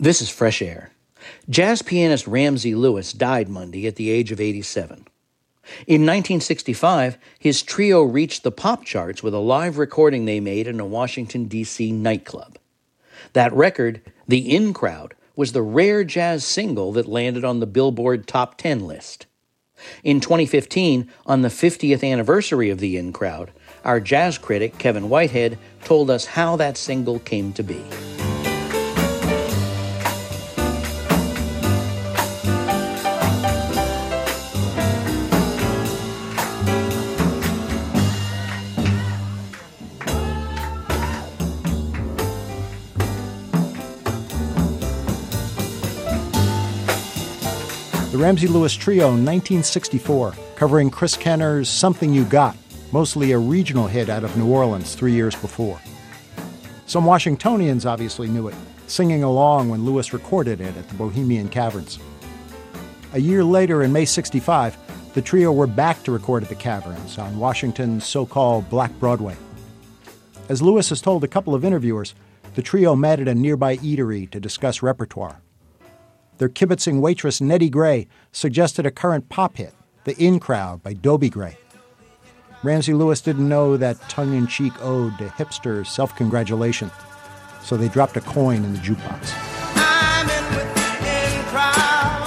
This is Fresh Air. Jazz pianist Ramsey Lewis died Monday at the age of 87. In 1965, his trio reached the pop charts with a live recording they made in a Washington, D.C. nightclub. That record, The In Crowd, was the rare jazz single that landed on the Billboard Top 10 list. In 2015, on the 50th anniversary of The In Crowd, our jazz critic, Kevin Whitehead, told us how that single came to be. The Ramsey Lewis Trio, 1964, covering Chris Kenner's Something You Got, mostly a regional hit out of New Orleans 3 years before. Some Washingtonians obviously knew it, singing along when Lewis recorded it at the Bohemian Caverns. A year later, in May '65, the trio were back to record at the Caverns on Washington's so-called Black Broadway. As Lewis has told a couple of interviewers, the trio met at a nearby eatery to discuss repertoire. Their kibitzing waitress, Nettie Gray, suggested a current pop hit, The In Crowd by Dobie Gray. Ramsey Lewis didn't know that tongue-in-cheek ode to hipster self-congratulation, so they dropped a coin in the jukebox. I'm in with the in crowd.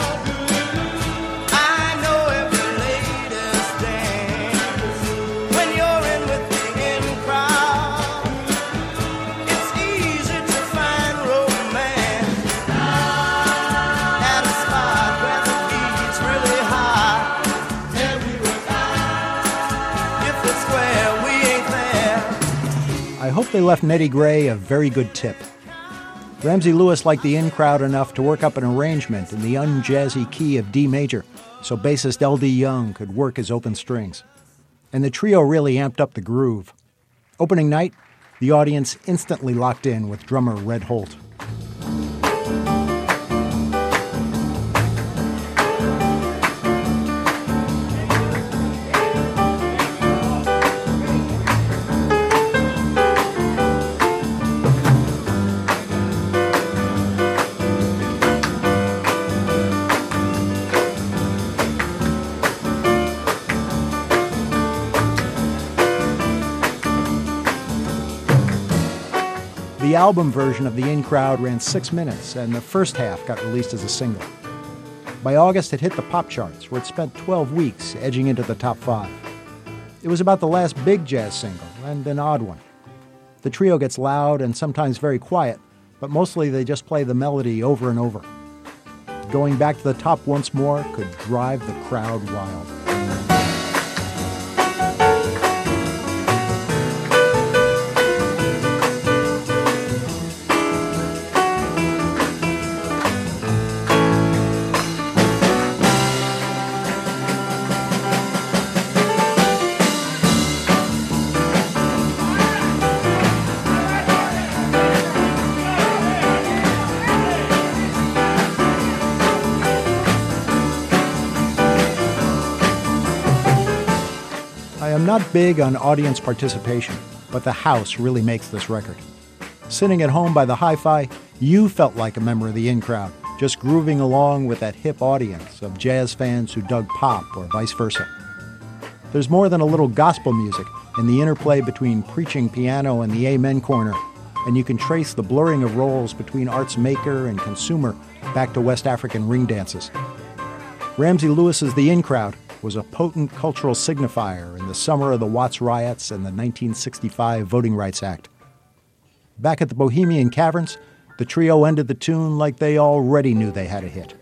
I know every latest dance. When you're in with the in crowd, it's easy to find romance at a spot where the beat's really high. Tell me if it's where we ain't there. I hope they left Nettie Gray a very good tip. Ramsey Lewis liked the In Crowd enough to work up an arrangement in the unjazzy key of D major so bassist L.D. Young could work his open strings. And the trio really amped up the groove. Opening night, the audience instantly locked in with drummer Red Holt. The album version of The In Crowd ran 6 minutes, and the first half got released as a single. By August, it hit the pop charts, where it spent 12 weeks edging into the top 5. It was about the last big jazz single, and an odd one. The trio gets loud and sometimes very quiet, but mostly they just play the melody over and over. Going back to the top once more could drive the crowd wild. I'm not big on audience participation, but the house really makes this record. Sitting at home by the hi-fi, you felt like a member of the In Crowd, just grooving along with that hip audience of jazz fans who dug pop or vice versa. There's more than a little gospel music in the interplay between preaching piano and the amen corner, and you can trace the blurring of roles between arts maker and consumer back to West African ring dances. Ramsey Lewis's The In Crowd was a potent cultural signifier in the summer of the Watts riots and the 1965 Voting Rights Act. Back at the Bohemian Caverns, the trio ended the tune like they already knew they had a hit.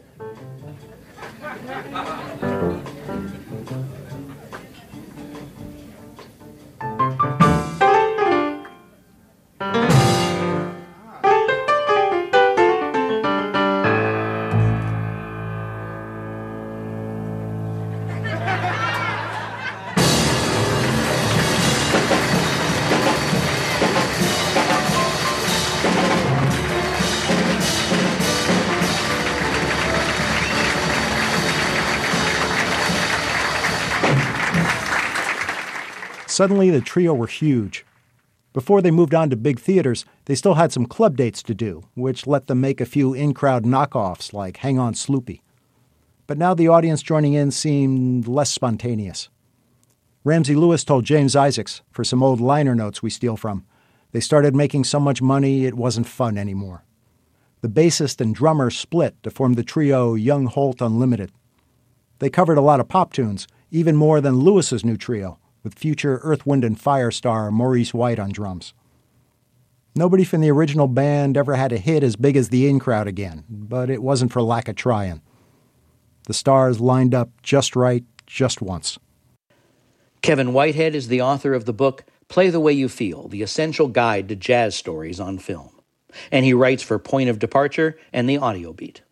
Suddenly, the trio were huge. Before they moved on to big theaters, they still had some club dates to do, which let them make a few in-crowd knockoffs like Hang On Sloopy. But now the audience joining in seemed less spontaneous. Ramsey Lewis told James Isaacs, for some old liner notes we steal from, they started making so much money it wasn't fun anymore. The bassist and drummer split to form the trio Young Holt Unlimited. They covered a lot of pop tunes, even more than Lewis's new trio, with future Earth, Wind & Fire star Maurice White on drums. Nobody from the original band ever had a hit as big as the In Crowd again, but it wasn't for lack of trying. The stars lined up just right, just once. Kevin Whitehead is the author of the book Play the Way You Feel, the essential guide to jazz stories on film. And he writes for Point of Departure and The Audio Beat.